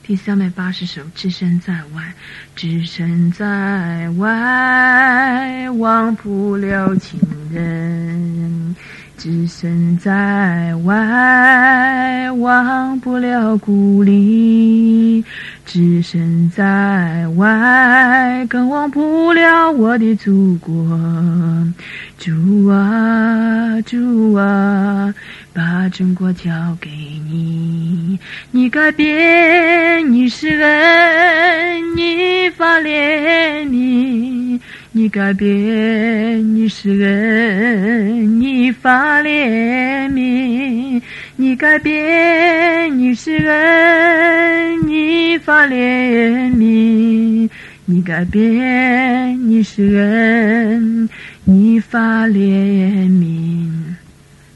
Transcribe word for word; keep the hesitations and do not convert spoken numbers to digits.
第三百八十首，只身在外，只身在外，忘不了情人；只身在外，忘不了故里；只身在外，更忘不了我的祖国。主啊，主啊，把中国交给你，你改变，你是恩，你发怜悯，你改变，你是恩，你发怜悯，你改变，你是恩，你发怜悯，你改变，你是恩，你发怜悯。